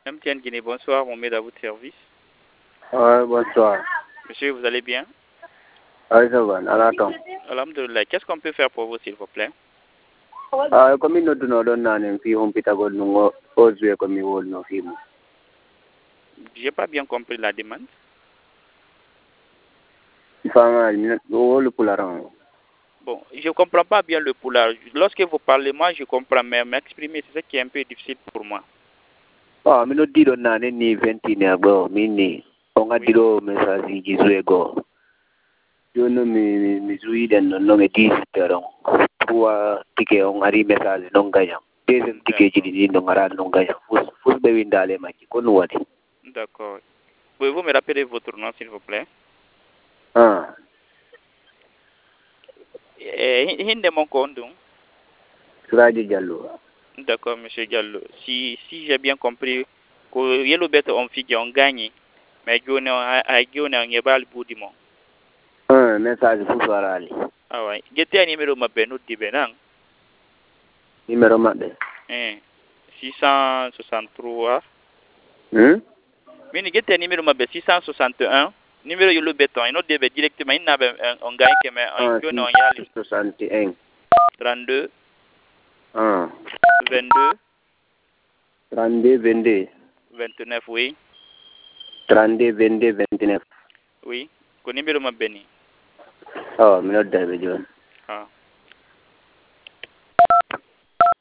MTN Guinée, bonsoir, mon maître à votre service. Ouais, bonsoir. Monsieur, vous allez bien? Oui, ça va, attends. Alhamdulillah, qu'est-ce qu'on peut faire pour vous, s'il vous plaît? Comme nous donne un film, on peut avoir nous oser comme nous nos films. J'ai pas bien compris la demande. Enfin, le poularan. Bon, je comprends pas bien le poulard. Lorsque vous parlez, moi, je comprends, mais m'exprimer, c'est ça qui est un peu difficile pour moi. Ah, mais nous disons ni 21 ago, mini. On a dit au message qui joue go. Je ne me suis dit non me dis terong. Trois tickets on a message non gagnant. Deuxième ticket qui dit non ara non gagnant. Fous de windale ma qui qu'on wadi. D'accord. Pouvez-vous me rappeler votre nom, s'il vous plaît? Ah. Hinde mon compte. Suraji Diallo. D'accord, monsieur Diallo. Si j'ai bien compris, que Yellow Bet on figue on gagne, mais Gone a Gone on yebal boudimon. Un message pour Soirali. Ah ouais. Gete un numéro ma benut di benang. Numéro mabbe. 663. Mini gete un numéro ma 661. Numéro Yellow Beton, et notre débit directement, il n'a pas on gagne que mais on Gone on yali. 61. 32. 1. 22. 32, 22. 29, oui. 32, 22, 29. Oui. Ko numéro ma beni. Oh, minute David John.